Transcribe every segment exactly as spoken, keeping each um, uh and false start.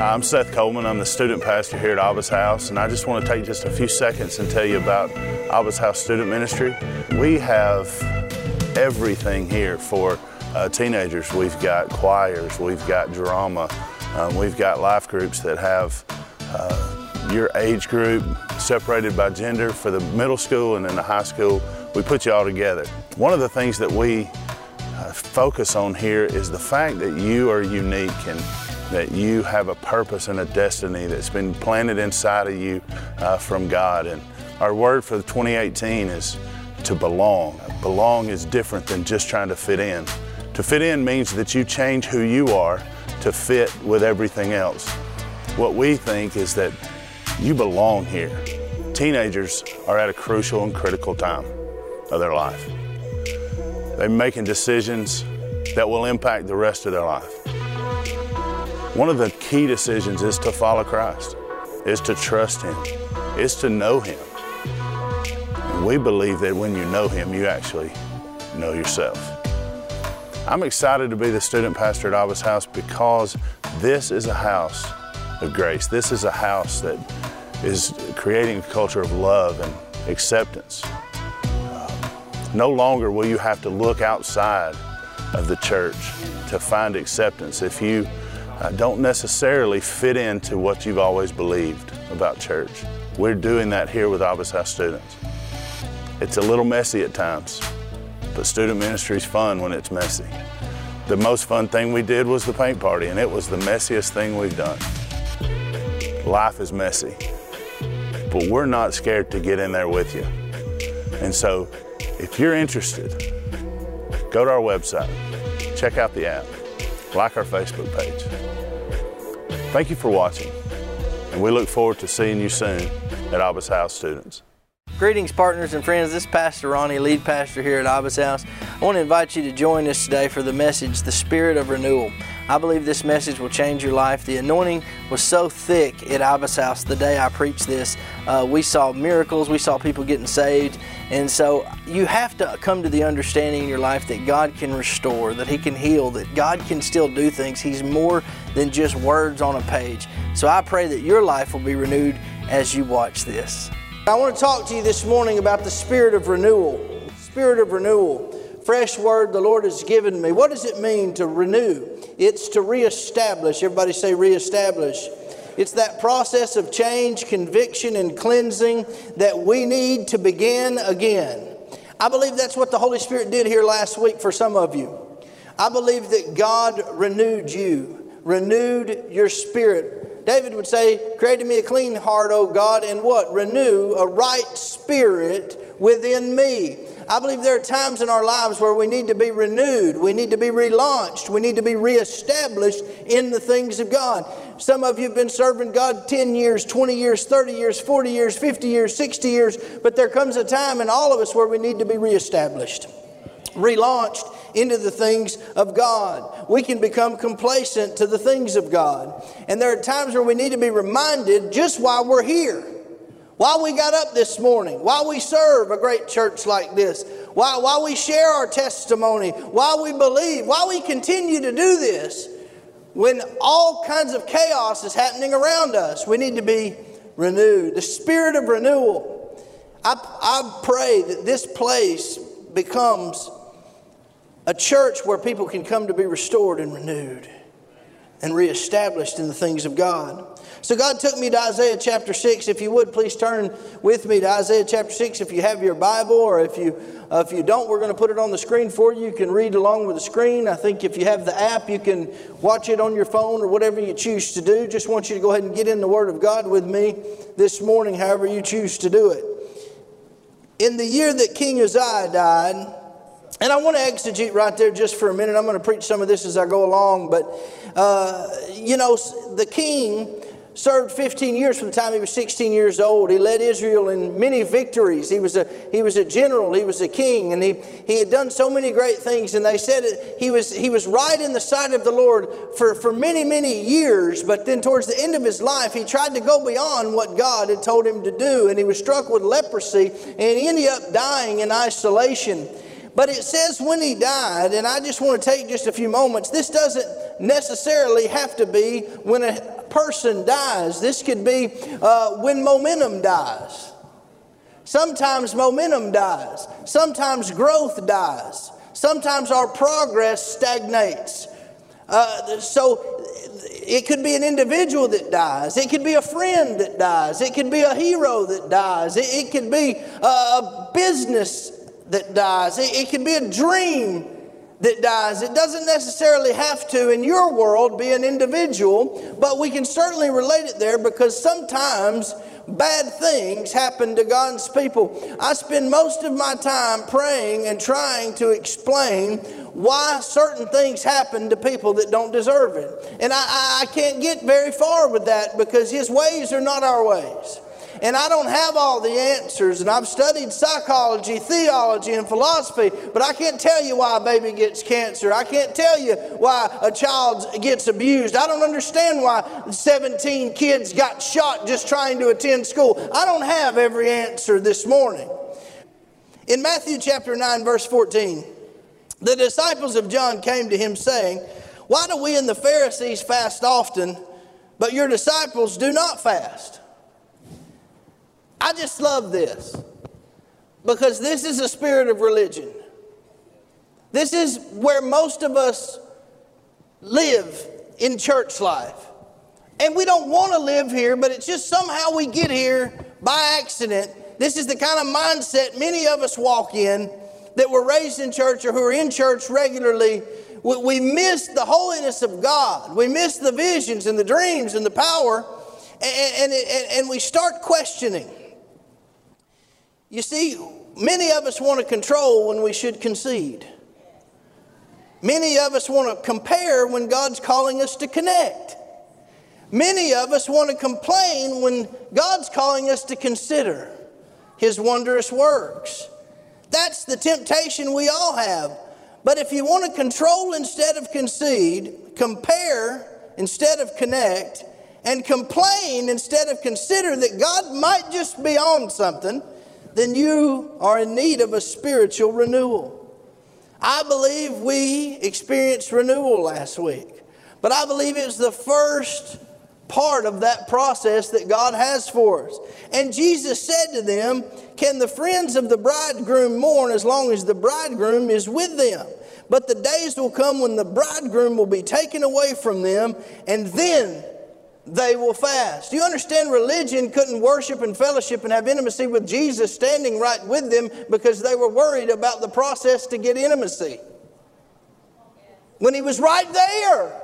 I'm Seth Coleman. I'm the student pastor here at Abba's House, and I just want to take just a few seconds and tell you about Abba's House Student Ministry. We have everything here for uh, teenagers. We've got choirs, we've got drama, um, we've got life groups that have uh, your age group separated by gender. For the middle school and in the high school, we put you all together. One of the things that we uh, focus on here is the fact that you are unique and that you have a purpose and a destiny that's been planted inside of you uh, from God. And our word for twenty eighteen is to belong. Belong is different than just trying to fit in. To fit in means that you change who you are to fit with everything else. What we think is that you belong here. Teenagers are at a crucial and critical time of their life. They're making decisions that will impact the rest of their life. One of the key decisions is to follow Christ, is to trust Him, is to know Him. And we believe that when you know Him, you actually know yourself. I'm excited to be the student pastor at Abba's House because this is a house of grace. This is a house that is creating a culture of love and acceptance. Uh, no longer will you have to look outside of the church to find acceptance if you Uh, don't necessarily fit into what you've always believed about church. We're doing that here with Abba's House students. It's a little messy at times, but student ministry is fun when it's messy. The most fun thing we did was the paint party, and it was the messiest thing we've done. Life is messy, but we're not scared to get in there with you. And so if you're interested, go to our website, check out the app, like our Facebook page. Thank you for watching, and we look forward to seeing you soon at Abba's House students. Greetings, partners and friends. This is Pastor Ronnie, lead pastor here at Abba's House. I want to invite you to join us today for the message, The Spirit of Renewal. I believe this message will change your life. The anointing was so thick at Abba's House the day I preached this. Uh, we saw miracles, we saw people getting saved, and so you have to come to the understanding in your life that God can restore, that He can heal, that God can still do things. He's more than just words on a page. So I pray that your life will be renewed as you watch this. I want to talk to you this morning about the spirit of renewal. Spirit of renewal. Fresh word the Lord has given me. What does it mean to renew? It's to reestablish. Everybody say reestablish. It's that process of change, conviction, and cleansing that we need to begin again. I believe that's what the Holy Spirit did here last week for some of you. I believe that God renewed you, renewed your spirit. David would say, create in me a clean heart, O God, and what? Renew a right spirit within me. I believe there are times in our lives where we need to be renewed. We need to be relaunched. We need to be reestablished in the things of God. Some of you have been serving God ten years, twenty years, thirty years, forty years, fifty years, sixty years. But there comes a time in all of us where we need to be reestablished, relaunched into the things of God. We can become complacent to the things of God. And there are times where we need to be reminded just why we're here. Why we got up this morning, why we serve a great church like this, why, why we share our testimony, why we believe, why we continue to do this. When all kinds of chaos is happening around us, we need to be renewed. The spirit of renewal. I, I pray that this place becomes a church where people can come to be restored and renewed and reestablished in the things of God. So God took me to Isaiah chapter six. If you would, please turn with me to Isaiah chapter six if you have your Bible, or if you uh, if you don't, we're going to put it on the screen for you. You can read along with the screen. I think if you have the app, you can watch it on your phone or whatever you choose to do. Just want you to go ahead and get in the Word of God with me this morning, however you choose to do it. In the year that King Uzziah died, and I want to exegete right there just for a minute. I'm going to preach some of this as I go along. But, uh, you know, the king served fifteen years from the time he was sixteen years old. He led Israel in many victories. He was a he was a general. He was a king, and he he had done so many great things. And they said it, he was he was right in the sight of the Lord for for many many years. But then towards the end of his life, he tried to go beyond what God had told him to do, and he was struck with leprosy, and he ended up dying in isolation. But it says when he died, and I just want to take just a few moments. This doesn't necessarily have to be when a person dies. This could be uh, when momentum dies. Sometimes momentum dies. Sometimes growth dies. Sometimes our progress stagnates. Uh, so it could be an individual that dies. It could be a friend that dies. It could be a hero that dies. It, it could be a, a business that dies. It, it could be a dream that dies. It doesn't necessarily have to, in your world, be an individual, but we can certainly relate it there because sometimes bad things happen to God's people. I spend most of my time praying and trying to explain why certain things happen to people that don't deserve it. And I, I can't get very far with that because His ways are not our ways. And I don't have all the answers, and I've studied psychology, theology, and philosophy, but I can't tell you why a baby gets cancer. I can't tell you why a child gets abused. I don't understand why seventeen kids got shot just trying to attend school. I don't have every answer this morning. In Matthew chapter nine, verse fourteen, the disciples of John came to Him saying, "Why do we and the Pharisees fast often, but your disciples do not fast?" I just love this because this is a spirit of religion. This is where most of us live in church life. And we don't want to live here, but it's just somehow we get here by accident. This is the kind of mindset many of us walk in that were raised in church or who are in church regularly. We miss the holiness of God. We miss the visions and the dreams and the power, and, and, and, and we start questioning. You see, many of us want to control when we should concede. Many of us want to compare when God's calling us to connect. Many of us want to complain when God's calling us to consider His wondrous works. That's the temptation we all have. But if you want to control instead of concede, compare instead of connect, and complain instead of consider that God might just be on something, then you are in need of a spiritual renewal. I believe we experienced renewal last week, but I believe it's the first part of that process that God has for us. And Jesus said to them, "Can the friends of the bridegroom mourn as long as the bridegroom is with them? But the days will come when the bridegroom will be taken away from them, and then they will fast." Do you understand religion couldn't worship and fellowship and have intimacy with Jesus standing right with them because they were worried about the process to get intimacy when He was right there?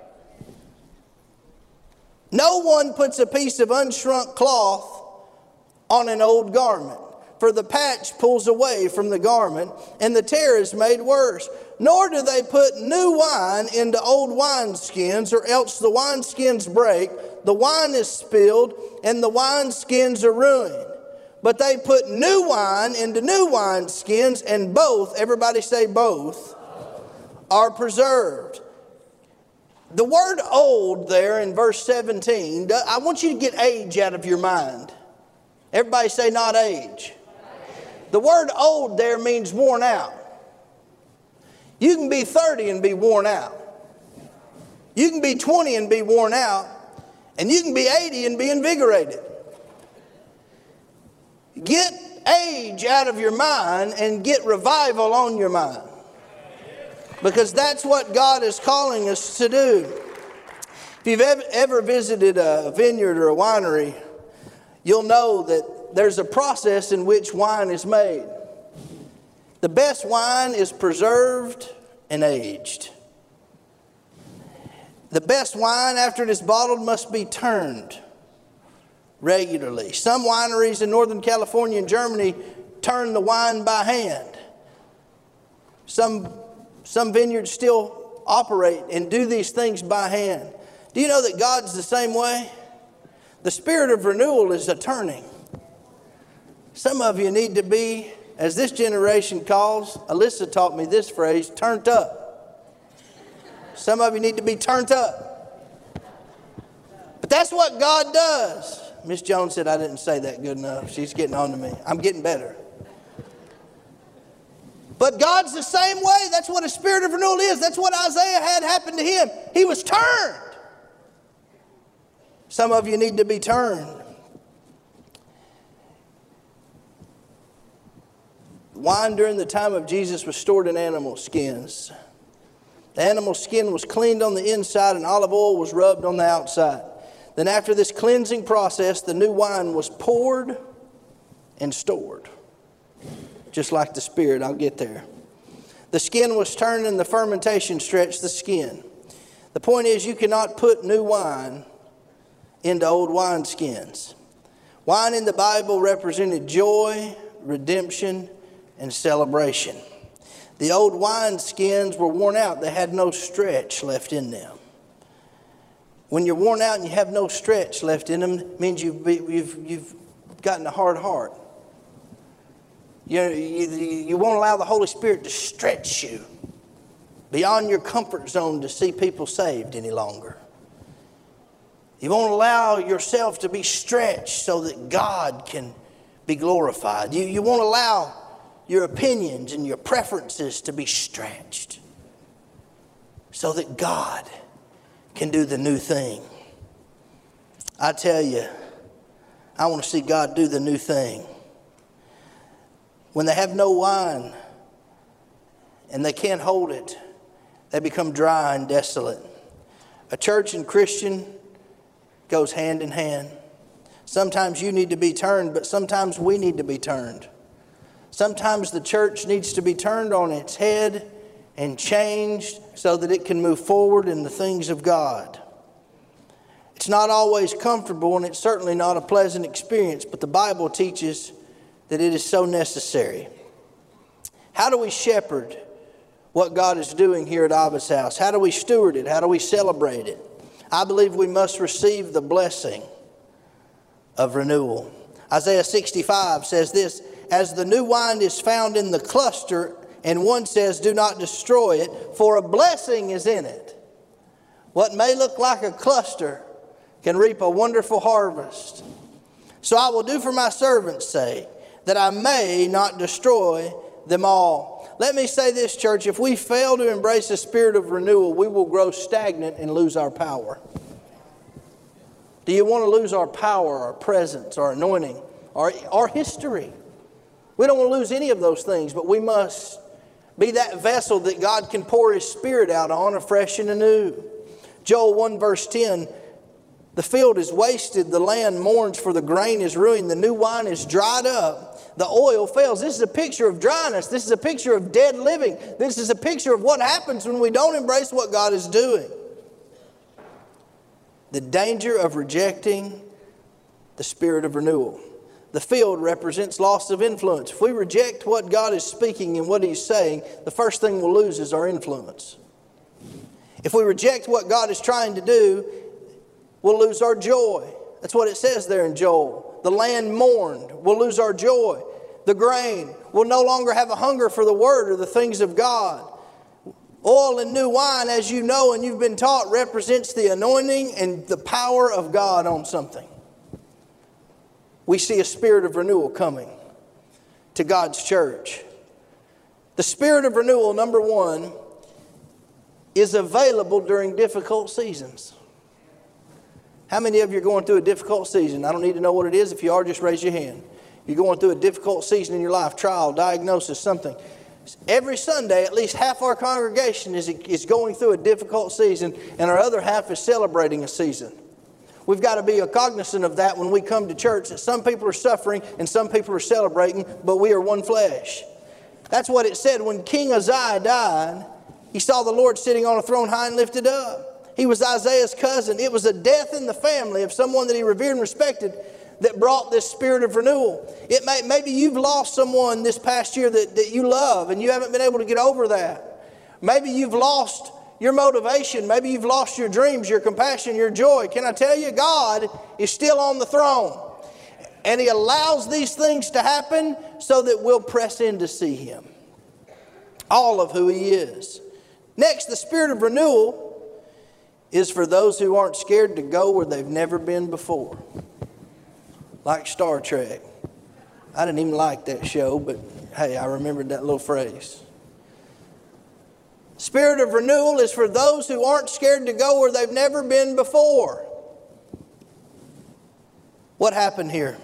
No one puts a piece of unshrunk cloth on an old garment, for the patch pulls away from the garment, and the tear is made worse. Nor do they put new wine into old wineskins, or else the wineskins break, the wine is spilled, and the wineskins are ruined. But they put new wine into new wineskins, and both, everybody say both, are preserved. The word old there in verse seventeen, I want you to get age out of your mind. Everybody say not age. The word old there means worn out. You can be thirty and be worn out. You can be twenty and be worn out. And you can be eighty and be invigorated. Get age out of your mind and get revival on your mind. Because that's what God is calling us to do. If you've ever, ever visited a vineyard or a winery, you'll know that there's a process in which wine is made. The best wine is preserved and aged. The best wine, after it is bottled, must be turned regularly. Some wineries in Northern California and Germany turn the wine by hand. Some, some vineyards still operate and do these things by hand. Do you know that God's the same way? The spirit of renewal is a turning. Some of you need to be, as this generation calls, Alyssa taught me this phrase, turned up. Some of you need to be turned up. But that's what God does. Miss Jones said I didn't say that good enough. She's getting on to me. I'm getting better. But God's the same way. That's what a spirit of renewal is. That's what Isaiah had happen to him. He was turned. Some of you need to be turned. Wine during the time of Jesus was stored in animal skins. The animal skin was cleaned on the inside and olive oil was rubbed on the outside. Then after this cleansing process, the new wine was poured and stored. Just like the Spirit, I'll get there. The skin was turned and the fermentation stretched the skin. The point is, you cannot put new wine into old wineskins. Wine in the Bible represented joy, redemption, and celebration. The old wineskins were worn out. They had no stretch left in them. When you're worn out and you have no stretch left in them, it means you've, you've, you've gotten a hard heart. You, you, you won't allow the Holy Spirit to stretch you beyond your comfort zone to see people saved any longer. You won't allow yourself to be stretched so that God can be glorified. You, you won't allow your opinions and your preferences to be stretched so that God can do the new thing. I tell you, I want to see God do the new thing. When they have no wine and they can't hold it, they become dry and desolate. A church and Christian goes hand in hand. Sometimes you need to be turned, but sometimes we need to be turned. Sometimes the church needs to be turned on its head and changed so that it can move forward in the things of God. It's not always comfortable and it's certainly not a pleasant experience, but the Bible teaches that it is so necessary. How do we shepherd what God is doing here at Abba's house? How do we steward it? How do we celebrate it? I believe we must receive the blessing of renewal. Isaiah sixty-five says this, as the new wine is found in the cluster, and one says, do not destroy it, for a blessing is in it. What may look like a cluster can reap a wonderful harvest. So I will do for my servant's sake, that I may not destroy them all. Let me say this, church, if we fail to embrace the spirit of renewal, we will grow stagnant and lose our power. Do you want to lose our power, our presence, our anointing, our, our history? We don't want to lose any of those things, but we must be that vessel that God can pour His Spirit out on afresh and anew. Joel one verse ten, the field is wasted, the land mourns, for the grain is ruined, the new wine is dried up, the oil fails. This is a picture of dryness. This is a picture of dead living. This is a picture of what happens when we don't embrace what God is doing. The danger of rejecting the spirit of renewal. The field represents loss of influence. If we reject what God is speaking and what He's saying, the first thing we'll lose is our influence. If we reject what God is trying to do, we'll lose our joy. That's what it says there in Joel. The land mourned. We'll lose our joy. The grain. We'll no longer have a hunger for the Word or the things of God. Oil and new wine, as you know and you've been taught, represents the anointing and the power of God on something. We see a spirit of renewal coming to God's church. The spirit of renewal, number one, is available during difficult seasons. How many of you are going through a difficult season? I don't need to know what it is. If you are, just raise your hand. You're going through a difficult season in your life, trial, diagnosis, something. Every Sunday, at least half our congregation is, is going through a difficult season, and our other half is celebrating a season. We've got to be cognizant of that when we come to church, that some people are suffering and some people are celebrating, but we are one flesh. That's what it said when King Uzziah died. He saw the Lord sitting on a throne high and lifted up. He was Isaiah's cousin. It was a death in the family of someone that he revered and respected that brought this spirit of renewal. It may, maybe you've lost someone this past year that, that you love and you haven't been able to get over that. Maybe you've lost your motivation. Maybe you've lost your dreams, your compassion, your joy. Can I tell you, God is still on the throne. And He allows these things to happen so that we'll press in to see Him. All of who He is. Next, the spirit of renewal is for those who aren't scared to go where they've never been before. Like Star Trek. I didn't even like that show, but hey, I remembered that little phrase. Spirit of renewal is for those who aren't scared to go where they've never been before. What happened here?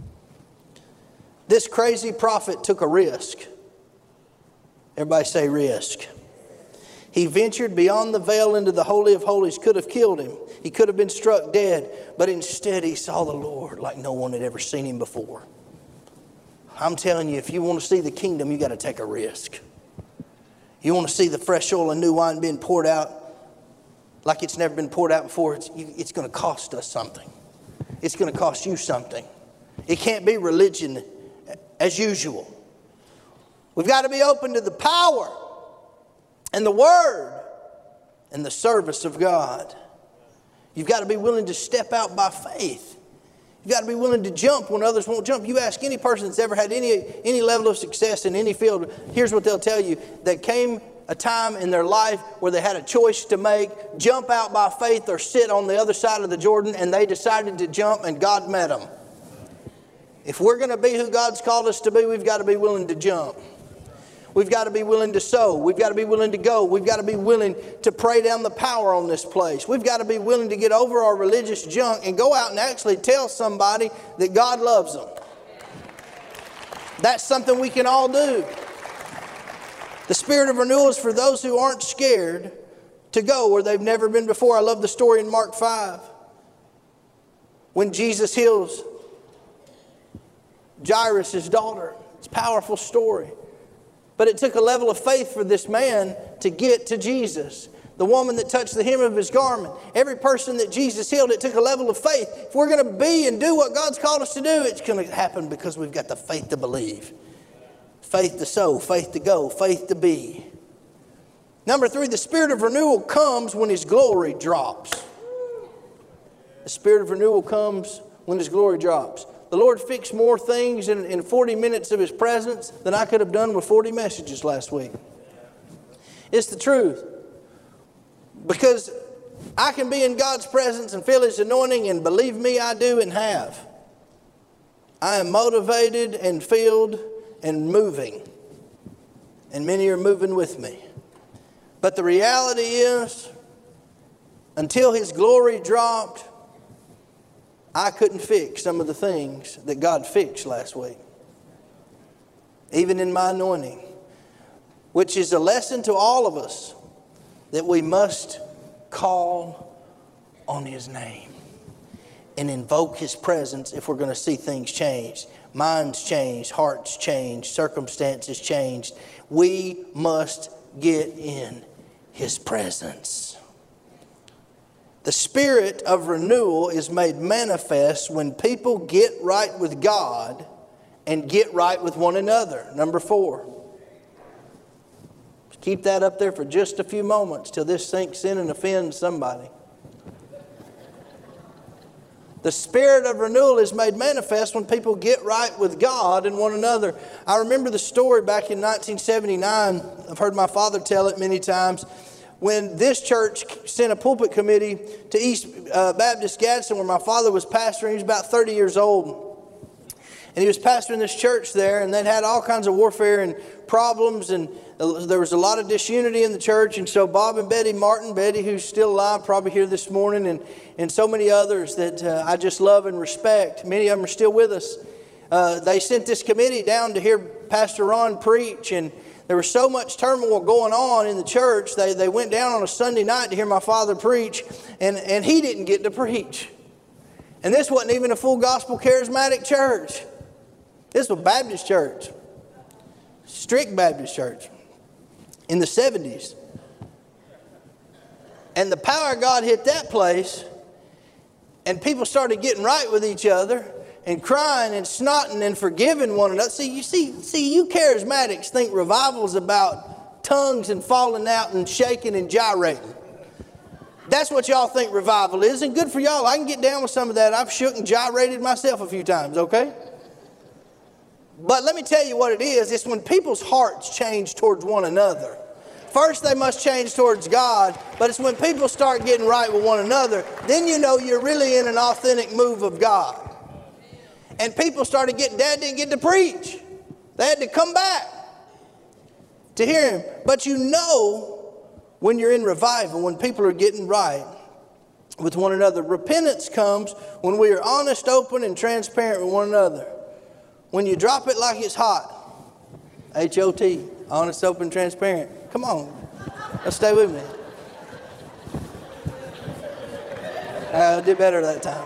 This crazy prophet took a risk. Everybody say risk. He ventured beyond the veil into the Holy of Holies. Could have killed him. He could have been struck dead. But instead he saw the Lord like no one had ever seen him before. I'm telling you, if you want to see the kingdom, you got to take a risk. You want to see the fresh oil and new wine being poured out like it's never been poured out before. It's, it's going to cost us something. It's going to cost you something. It can't be religion as usual. We've got to be open to the power and the word and the service of God. You've got to be willing to step out by faith. You've got to be willing to jump when others won't jump. You ask any person that's ever had any, any level of success in any field, here's what they'll tell you. There came a time in their life where they had a choice to make, jump out by faith or sit on the other side of the Jordan, and they decided to jump and God met them. If we're going to be who God's called us to be, we've got to be willing to jump. We've got to be willing to sow. We've got to be willing to go. We've got to be willing to pray down the power on this place. We've got to be willing to get over our religious junk and go out and actually tell somebody that God loves them. That's something we can all do. The spirit of renewal is for those who aren't scared to go where they've never been before. I love the story in Mark five. When Jesus heals Jairus' daughter. It's a powerful story. But it took a level of faith for this man to get to Jesus. The woman that touched the hem of his garment. Every person that Jesus healed, it took a level of faith. If we're going to be and do what God's called us to do, it's going to happen because we've got the faith to believe. Faith to sow, faith to go, faith to be. Number three, the spirit of renewal comes when His glory drops. The spirit of renewal comes when His glory drops. The Lord fixed more things in, in forty minutes of His presence than I could have done with forty messages last week. It's the truth. Because I can be in God's presence and feel His anointing, and believe me, I do and have. I am motivated and filled and moving. And many are moving with me. But the reality is, until His glory dropped, I couldn't fix some of the things that God fixed last week. Even in my anointing. Which is a lesson to all of us that we must call on His name and invoke His presence if we're going to see things change. Minds change, hearts change, circumstances change. We must get in His presence. The spirit of renewal is made manifest when people get right with God and get right with one another. Number four. Keep that up there for just a few moments till this sinks in and offends somebody. The spirit of renewal is made manifest when people get right with God and one another. I remember the story back in nineteen seventy-nine. I've heard my father tell it many times. When this church sent a pulpit committee to East uh, Baptist Gadsden, where my father was pastoring. He was about thirty years old. And he was pastoring this church there, and they'd had all kinds of warfare and problems, and there was a lot of disunity in the church. And so Bob and Betty Martin, Betty who's still alive, probably here this morning, and, and so many others that uh, I just love and respect. Many of them are still with us. Uh, they sent this committee down to hear Pastor Ron preach, and there was so much turmoil going on in the church. They, they went down on a Sunday night to hear my father preach, and, and he didn't get to preach. And this wasn't even a full gospel charismatic church. This was a Baptist church. Strict Baptist church. In the seventies. And the power of God hit that place, and people started getting right with each other and crying and snotting and forgiving one another. See, you see, see, you charismatics think revival is about tongues and falling out and shaking and gyrating. That's what y'all think revival is, and good for y'all. I can get down with some of that. I've shook and gyrated myself a few times, okay? But let me tell you what it is. It's when people's hearts change towards one another. First, they must change towards God, but it's when people start getting right with one another, then you know you're really in an authentic move of God. And people started getting, Dad didn't get to preach. They had to come back to hear him. But you know when you're in revival, when people are getting right with one another. Repentance comes when we are honest, open, and transparent with one another. When you drop it like it's hot. H O T. Honest, open, transparent. Come on. Let's stay with me. I did better that time.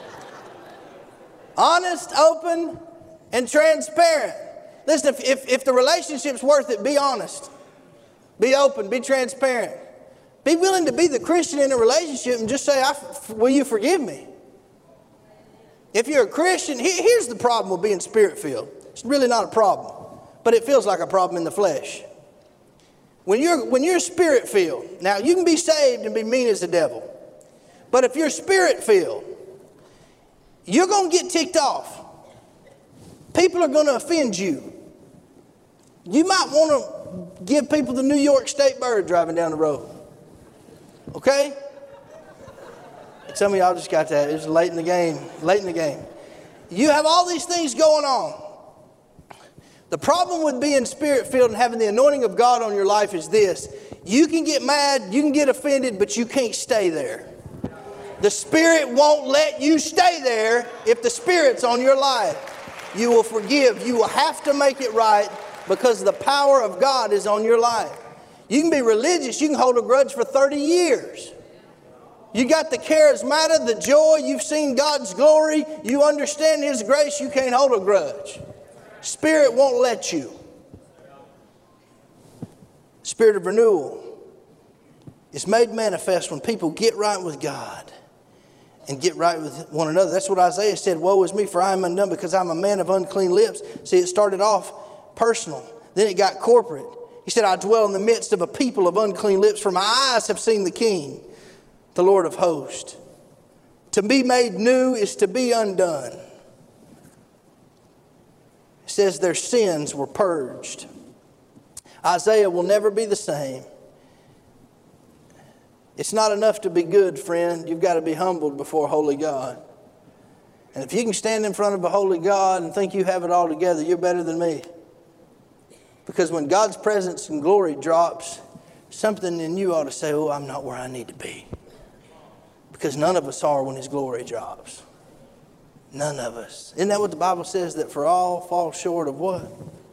Honest, open, and transparent. Listen, if, if, if the relationship's worth it, be honest. Be open, be transparent. Be willing to be the Christian in a relationship and just say, I, will you forgive me? If you're a Christian, here's the problem with being Spirit-filled. It's really not a problem, but it feels like a problem in the flesh. When you're, when you're Spirit-filled, now you can be saved and be mean as the devil, but if you're Spirit-filled, you're going to get ticked off. People are going to offend you. You might want to give people the New York State bird driving down the road. Okay? Some of y'all just got that. It's late in the game. Late in the game. You have all these things going on. The problem with being Spirit-filled and having the anointing of God on your life is this. You can get mad, you can get offended, but you can't stay there. The Spirit won't let you stay there if the Spirit's on your life. You will forgive. You will have to make it right because the power of God is on your life. You can be religious. You can hold a grudge for thirty years. You got the charismatic, the joy. You've seen God's glory. You understand His grace. You can't hold a grudge. Spirit won't let you. Spirit of renewal is made manifest when people get right with God and get right with one another. That's what Isaiah said, woe is me, for I am undone because I'm a man of unclean lips. See, it started off personal. Then it got corporate. He said, I dwell in the midst of a people of unclean lips, for my eyes have seen the King, the Lord of hosts. To be made new is to be undone. It says their sins were purged. Isaiah will never be the same. It's not enough to be good, friend. You've got to be humbled before holy God. And if you can stand in front of a holy God and think you have it all together, you're better than me. Because when God's presence and glory drops, something in you ought to say, oh, I'm not where I need to be. Because none of us are when His glory drops. None of us. Isn't that what the Bible says? That for all fall short of what?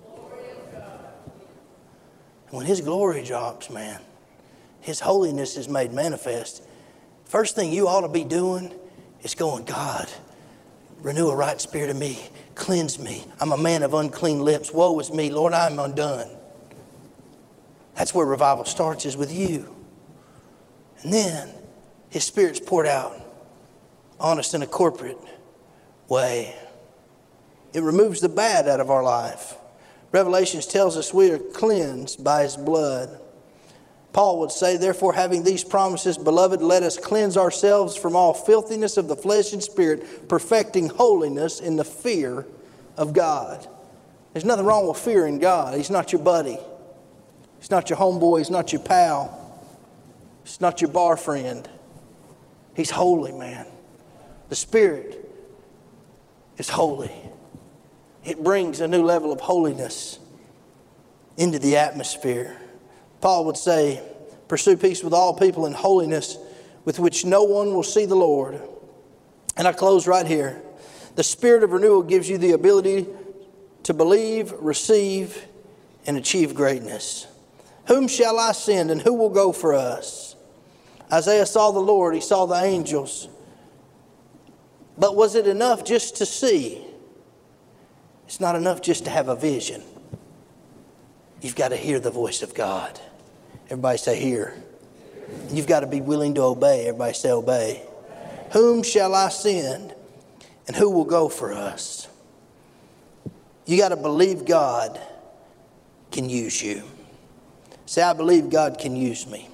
When His glory drops, man, His holiness is made manifest. First thing you ought to be doing is going, God, renew a right spirit in me. Cleanse me. I'm a man of unclean lips. Woe is me. Lord, I'm undone. That's where revival starts, is with you. And then His Spirit's poured out, honest in a corporate way. It removes the bad out of our life. Revelations tells us we are cleansed by His blood. Paul would say, therefore, having these promises, beloved, let us cleanse ourselves from all filthiness of the flesh and spirit, perfecting holiness in the fear of God. There's nothing wrong with fearing God. He's not your buddy. He's not your homeboy. He's not your pal. He's not your bar friend. He's holy, man. The Spirit is holy. It brings a new level of holiness into the atmosphere. Paul would say, pursue peace with all people and holiness with which no one will see the Lord. And I close right here. The Spirit of renewal gives you the ability to believe, receive, and achieve greatness. Whom shall I send and who will go for us? Isaiah saw the Lord, he saw the angels. But was it enough just to see? It's not enough just to have a vision. You've got to hear the voice of God. Everybody say hear. You've got to be willing to obey. Everybody say obey. Whom shall I send and who will go for us? You got to believe God can use you. Say, I believe God can use me.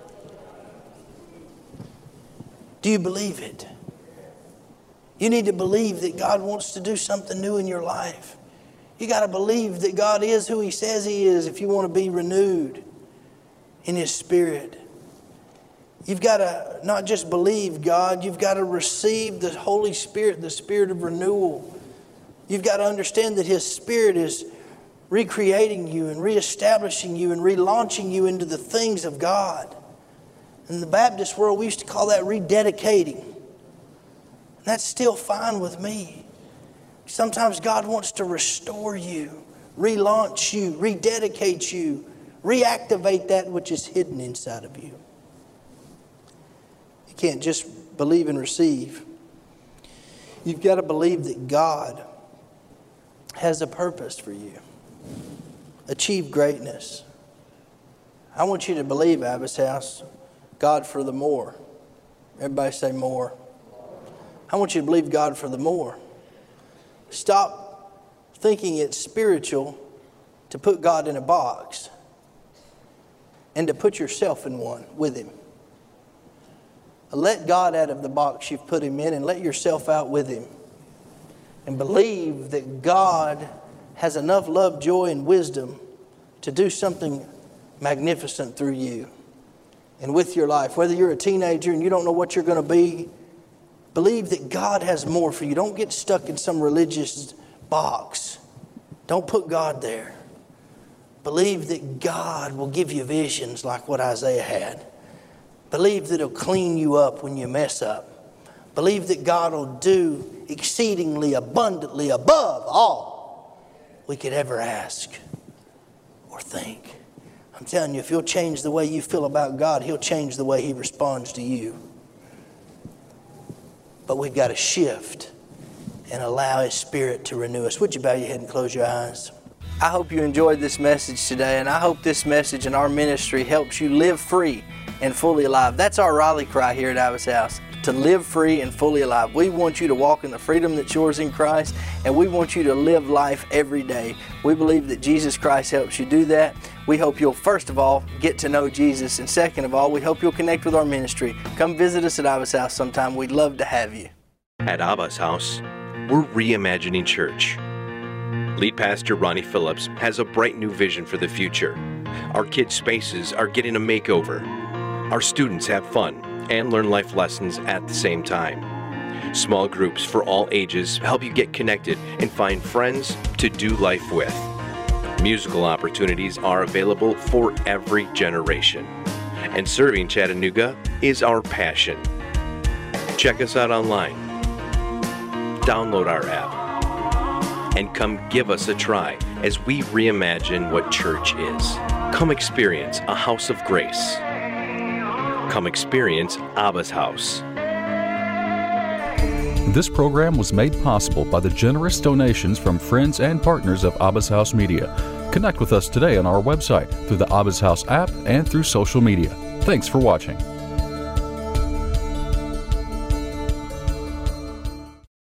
Do you believe it? You need to believe that God wants to do something new in your life. You got to believe that God is who He says He is if you want to be renewed in His Spirit. You've got to not just believe God, you've got to receive the Holy Spirit, the Spirit of renewal. You've got to understand that His Spirit is recreating you and reestablishing you and relaunching you into the things of God. In the Baptist world, we used to call that rededicating. And that's still fine with me. Sometimes God wants to restore you, relaunch you, rededicate you, reactivate that which is hidden inside of you. You can't just believe and receive. You've got to believe that God has a purpose for you. Achieve greatness. I want you to believe, Abbas House, God for the more. Everybody say more. I want you to believe God for the more. Stop thinking it's spiritual to put God in a box and to put yourself in one with Him. Let God out of the box you've put Him in and let yourself out with Him. And believe that God has enough love, joy, and wisdom to do something magnificent through you and with your life. Whether you're a teenager and you don't know what you're going to be, believe that God has more for you. Don't get stuck in some religious box. Don't put God there. Believe that God will give you visions like what Isaiah had. Believe that He'll clean you up when you mess up. Believe that God will do exceedingly abundantly above all we could ever ask or think. I'm telling you, if you'll change the way you feel about God, He'll change the way He responds to you. But we've got to shift and allow His Spirit to renew us. Would you bow your head and close your eyes? I hope you enjoyed this message today, and I hope this message in our ministry helps you live free and fully alive. That's our rally cry here at Abbas House, to live free and fully alive. We want you to walk in the freedom that's yours in Christ, and we want you to live life every day. We believe that Jesus Christ helps you do that. We hope you'll, first of all, get to know Jesus, and second of all, we hope you'll connect with our ministry. Come visit us at Abbas House sometime. We'd love to have you. At Abbas House, we're reimagining church. Lead Pastor Ronnie Phillips has a bright new vision for the future. Our kids' spaces are getting a makeover. Our students have fun and learn life lessons at the same time. Small groups for all ages help you get connected and find friends to do life with. Musical opportunities are available for every generation. And serving Chattanooga is our passion. Check us out online. Download our app. And come give us a try as we reimagine what church is. Come experience a house of grace. Come experience Abbas House. This program was made possible by the generous donations from friends and partners of Abbas House Media. Connect with us today on our website, through the Abbas House app, and through social media. Thanks for watching.